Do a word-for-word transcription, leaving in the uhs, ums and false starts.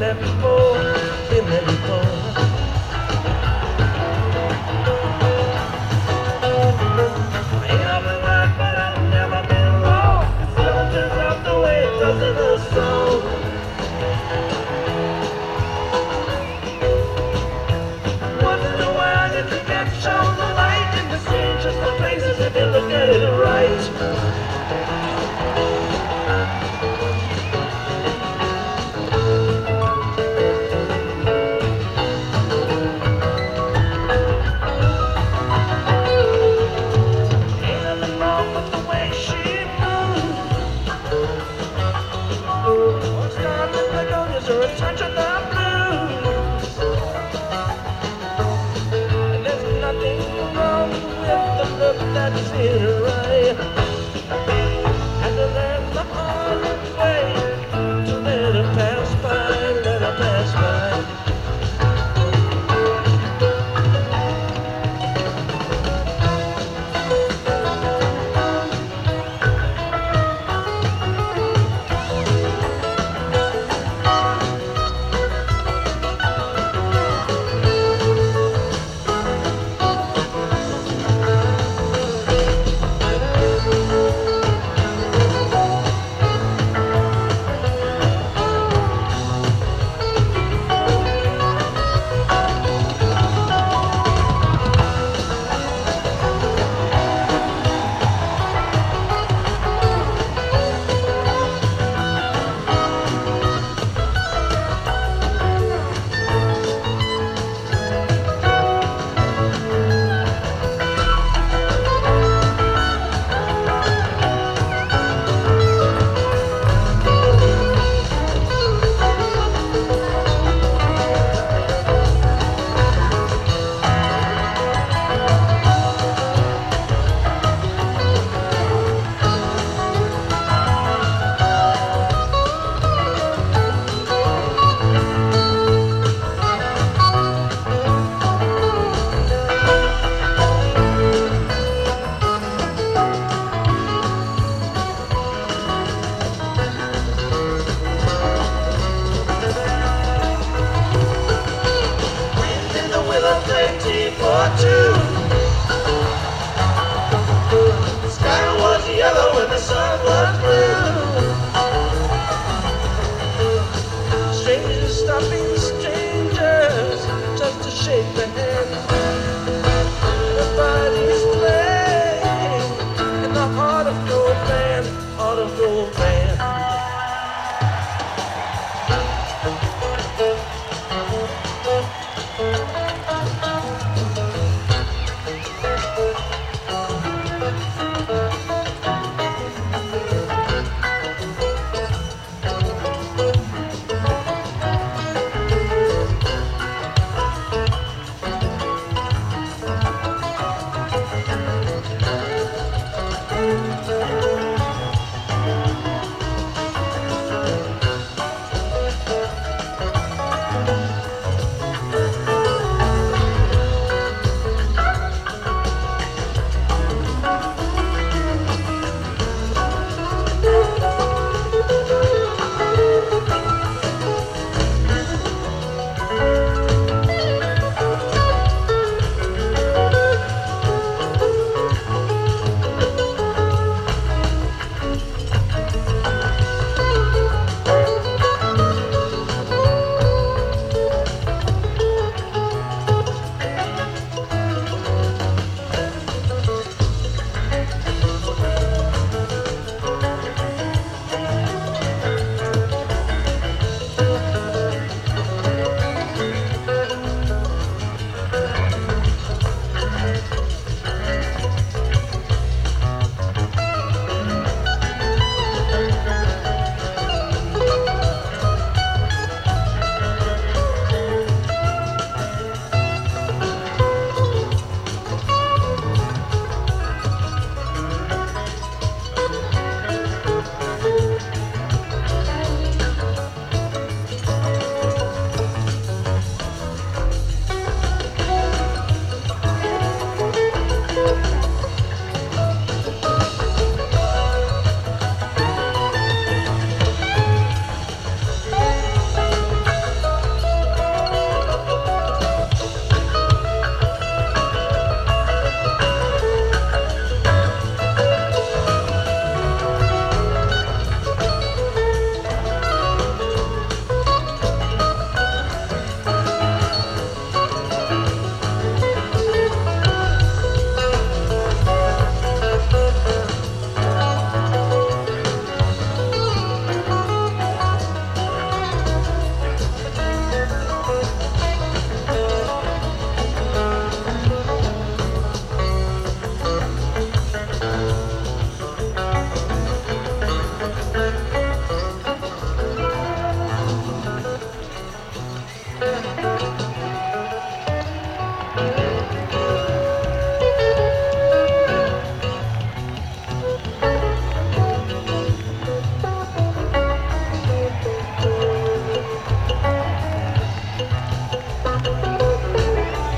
there before, been there before. I ain't often right, but I've never been wrong. It still turns out the way it does in a song. Once in a while you can catch on the light in the strangest of places if you look at it right. Or a touch of the blues, and there's nothing wrong with the look that's in her eye. Had to learn the hard way to let her pass by, let her pass by. For two. The sky was yellow and the sun was blue. Strangers stopping strangers just to shake their hands.